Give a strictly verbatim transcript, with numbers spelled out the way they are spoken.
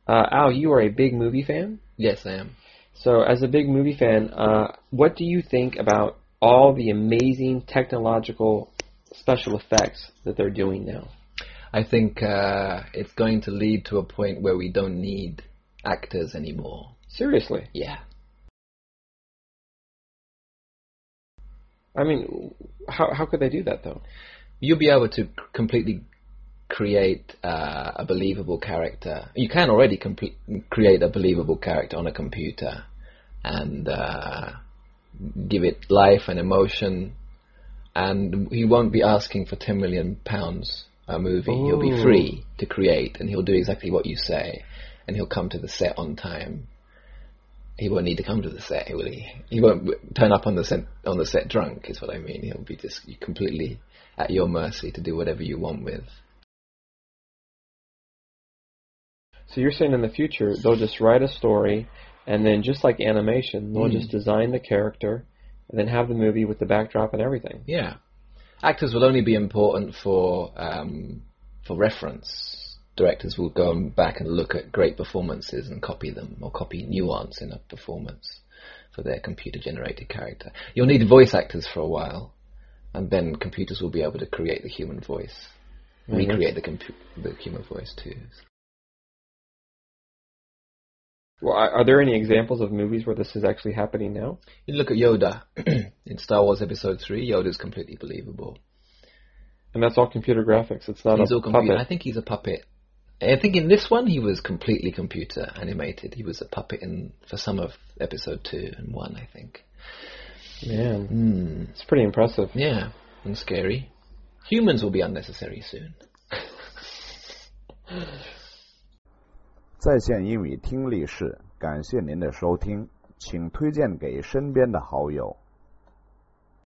Uh, Al, you are a big movie fan? Yes, I am. So, as a big movie fan, uh, what do you think about all the amazing technological special effects that they're doing now? I think uh, it's going to lead to a point where we don't need actors anymore. Seriously? Yeah. I mean, how how could they do that, though? You'll be able to completely create uh, a believable character. You can already complete, create a believable character on a computer and uh, give it life and emotion, and he won't be asking for ten million pounds a movie. Ooh. He'll be free to create, and he'll do exactly what you say, and he'll come to the set on time. He won't need to come to the set, will he? He won't turn up on the set on the set drunk, is what I mean. He'll be just completely at your mercy to do whatever you want with. So you're saying in the future they'll just write a story, and then just like animation, they'll mm. just design the character, and then have the movie with the backdrop and everything. Yeah, actors will only be important for um, for reference. Directors will go back and look at great performances and copy them, or copy nuance in a performance for their computer-generated character. You'll need voice actors for a while, and then computers will be able to create the human voice, mm-hmm. recreate the, compu- the human voice too. Well, are there any examples of movies where this is actually happening now? You look at Yoda in Star Wars Episode three. Yoda's completely believable, and that's all computer graphics. It's not he's a all computer. puppet. I think he's a puppet. I think in this one he was completely computer animated. He was a puppet in for some of Episode two and one, I think. Man, mm. it's pretty impressive. Yeah, and scary. Humans will be unnecessary soon. 在线英语听力室，感谢您的收听，请推荐给身边的好友。